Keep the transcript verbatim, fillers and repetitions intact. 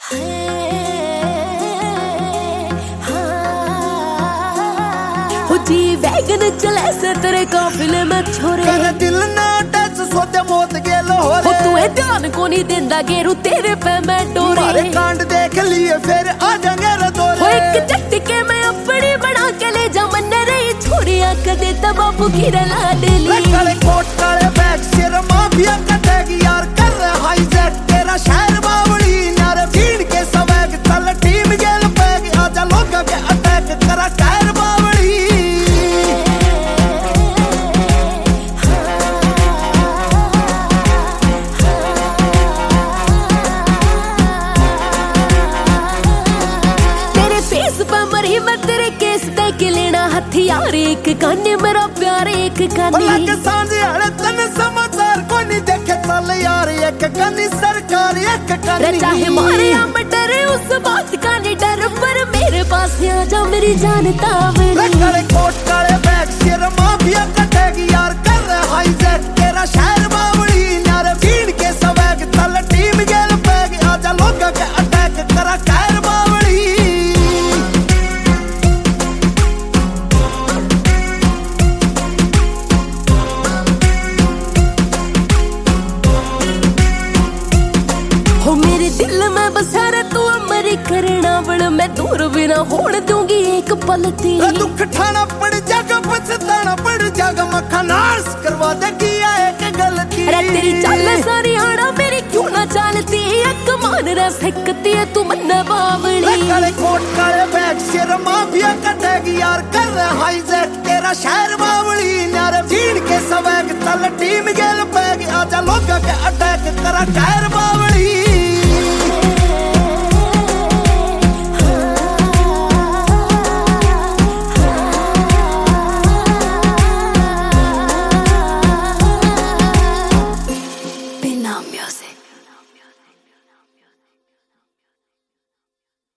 G wagon चले से तेरे काफिले में छोरे कर दिल ना टच सोते मौत गेलो हो रे तू ए ध्यान को नहीं देंदा गेरू तेरे पे मैं डोरे मारे कांड देख लिए फिर आ जाएंगे रे दोरे हो एक झटके में अपनी बना के ले जा मन रही छोरिया कदे तब बापू की रला डेली काले कोट काले बैग सिर माफिया कटेगी यार कर रहा हाई जेट तेरा शहर बावड़ी यार भीड़ के सवैग चल टीम जेल पैग आजा लोग के अटैक करा कहर बावड़ी मरी मैं तेरे केस दे के लेना हथियार एक काने मेरा प्यार एक काने लग सांझे हड़े तन समाचार कोई नहीं देखे चल यार एक कानी सरकार एक कानी चाहे मारे या मैं डरे उस बात का नहीं डर पर मेरे पास आ जा मेरी जान तावली काले कोट काले बैग सिर माफिया कटेगी यार कर रहा हाई जेट तेरा शहर बावड़ी यार भीड़ के सवैग चल टीम जेल पैग आजा लोग के अटैक करा कहर बावड़ी दिल में बसा रे तू अमरी करना बड़ मैं दूर बिना होड़ दूंगी एक पल तेरी दुख ठाना पड़ जागा पछताना पड़ जागा मक्खा नाश करवा दे किया एक गलती रे तेरी चाल सारी आड़ा मेरी क्यों ना चलती एक मान रे फेंकती है तू मन बावड़ी काले कोट काले बैग सिर माफिया कटेगी यार कर रहा हाई जेट तेरा शहर बावड़ी यार भीड़ के सवैग चल टीम गेल पैग आजा लोग के अटैक करा कहर बावड़ी Bienamios.